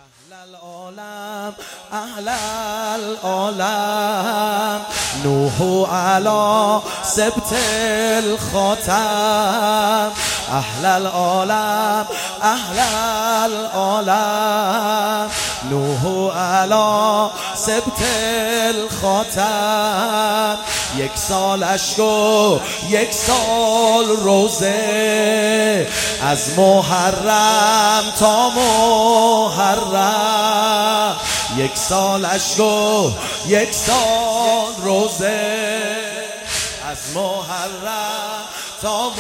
العالم اهل العالم نوح علی سبط الخاتم اهل العالم اهل العالم نوح علی سبط الخاتم یک سال اشک و یک سال روزه از محرم تا محرم یک سال اشک و یک سال روزه از محرم تا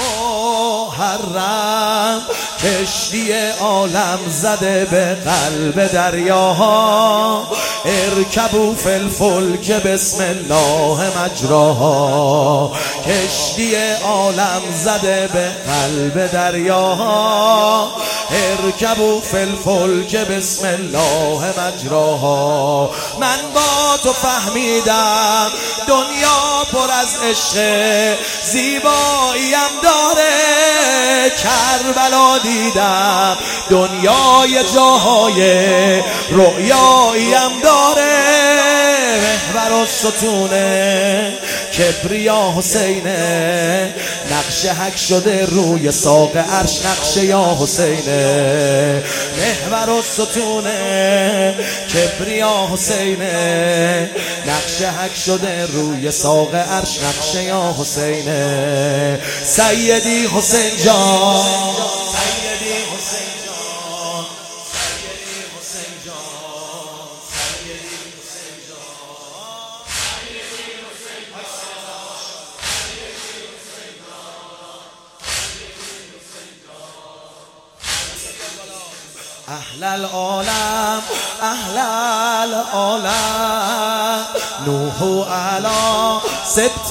محرم کشتی عالم زده به قلب دریاها ارکبوا فی الفلک بسم الله مجراها کشتی عالم زده به قلب دریاها ارکبوا فی الفلک بسم الله مجراها من با تو فهمیدم دنیا پر از عشق زیباییم داره کربلا دیدم دنیای جاهای رؤیاییم داره محور و ستونه کبریا حسینه نقش حک شده روی ساق عرش نقش یا حسینه محور و ستونه کبریا حسینه نقش حک شده روی ساق عرش نقش یا حسینه سیدی حسین جان سیدی حسین جان سیدی حسین جان سیدی حسین جان سیدی حسین جان اهل العالم اهل العالم نوح علی سبط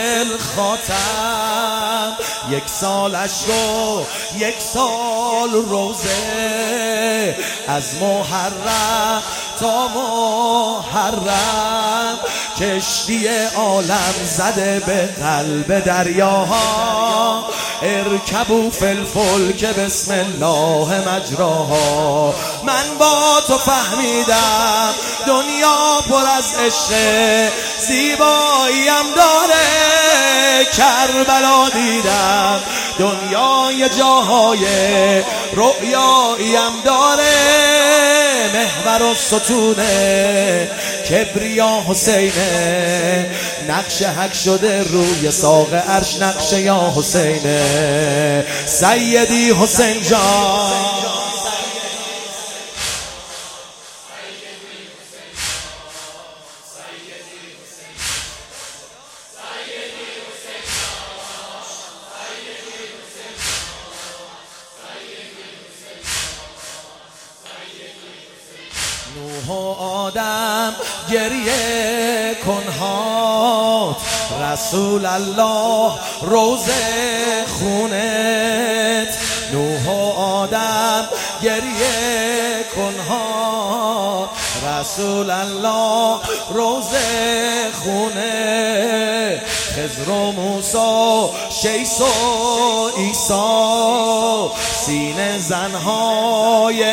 الخاتم یک سال اشک و یک سال روزه از محرم تا محرم کشتی عالم زده به قلب دریاها ارکبوا فی الفلک بسم الله مجراها من با تو فهمیدم دنیا پر از عشق زیباییم داره کربلا دیدم دنیای جاهای رؤیاییم داره محور و ستونه کبریا حسینه نقش حک شده روی ساق عرش نقش یا حسینه سیدی حسین جان نوح و آدم گریه کنهات رسول الله روزه خونت نوح و آدم گریه کنهات رسول الله روزه خونه خضر و موسی شیس و عیسی سینه زنهای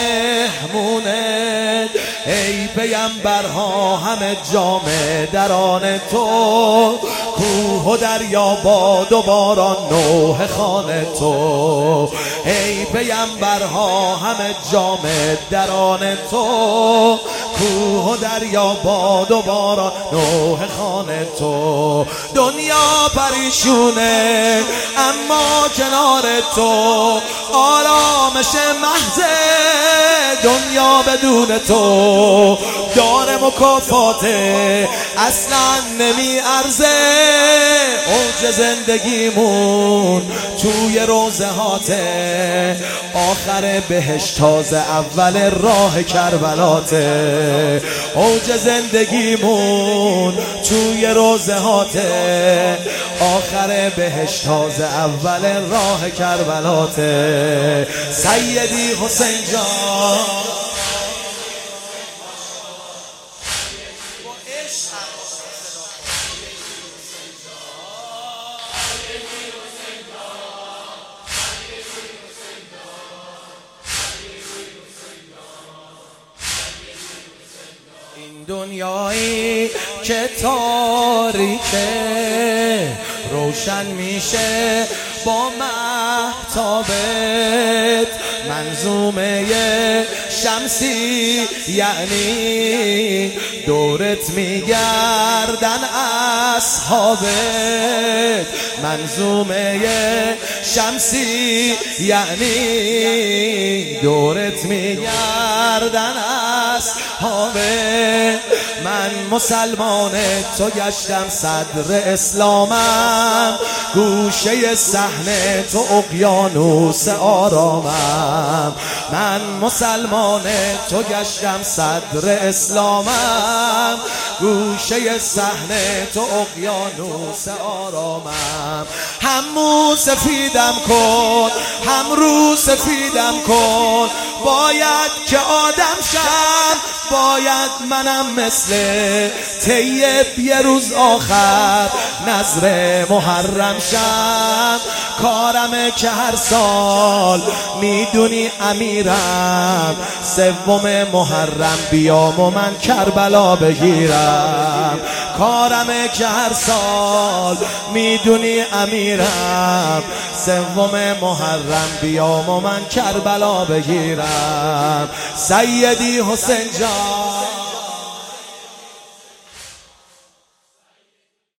مهمونه ای پیمبرها همه جامه دران تو کوه و دریا باد و باران نوح خانه تو ای پیمبرها همه جامه دران تو کوه و دریا باد و باران نوح خانه تو دنیا پریشونه اما کنار تو آرامش محض دنیا بدون تو دار مکافاته اصلا نمی ارزه اوج زندگیمون توی روزهاته آخر بهشت تازه اول راه کربلاته اوج زندگیمون توی روزهاته آخر بهشت تازه اول راه کربلاته سیدی حسین جان دنیایی که تاریکه روشن میشه با مهتابت. منظومه شمسی یعنی دورت میگردن اصحابت. منظومه شمسی یعنی دورت میگردن اصحابت. من مسلمان تو گشتم صدر اسلامم، گوشه صحنه تو اقیانوس آرامم. من مسلمان تو گشتم صدر اسلامم، گوشه صحنه تو اقیانوس آرامم. هم مو سفیدم کن هم رو سفیدم کن، باید که آدم شم، باید منم مثل طیب یه روز آخر نظر محرم شم. کارمه که هر سال میدونی امیرم، سوم محرم بیام و من کربلا بگیرم. کارمه که هر سال میدونی امیرم، سوم محرم بیام و من کربلا بگیرم. سیدی حسین جان